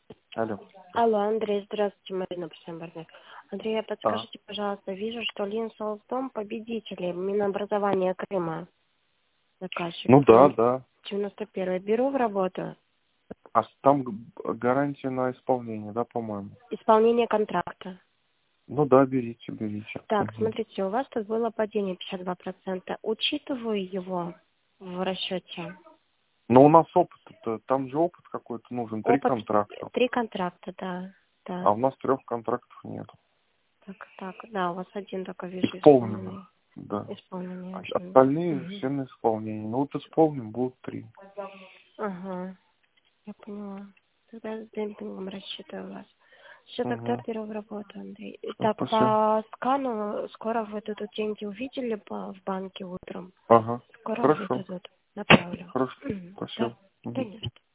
Алло. Алло, Андрей, здравствуйте, Марина Пасембарная. Андрей, А, подскажите, пожалуйста, вижу, что Линсоусдом победители Минобразования Крыма, заказчик. ну да, да. 91-й. Беру в работу. А там гарантия на исполнение, да, по-моему? Исполнение контракта. Ну да, берите, берите. Так, Мгм. смотрите, у вас тут было падение 52%. Учитываю его в расчете. Но у нас опыт, там же опыт какой-то нужен, 3 Опыт, контракта. 3 контракта, да. А Да. у нас 3 контрактов нет. Так, да, у вас один только вижу исполненный. Исполнено, да. Исполненный. Остальные Мгм. все на исполнение. Ну вот исполним, будут 3. Ага. Я поняла. Тогда с демпингом рассчитываю вас. Все, тогда Угу. беру в работу, Андрей. Все, Так, спасибо. по скану скоро выдадут деньги. Увидели в банке утром? Ага. Скоро Хорошо, выдадут. Направлю. хорошо. Мгм. Да, Спасибо. да Мгм. нет.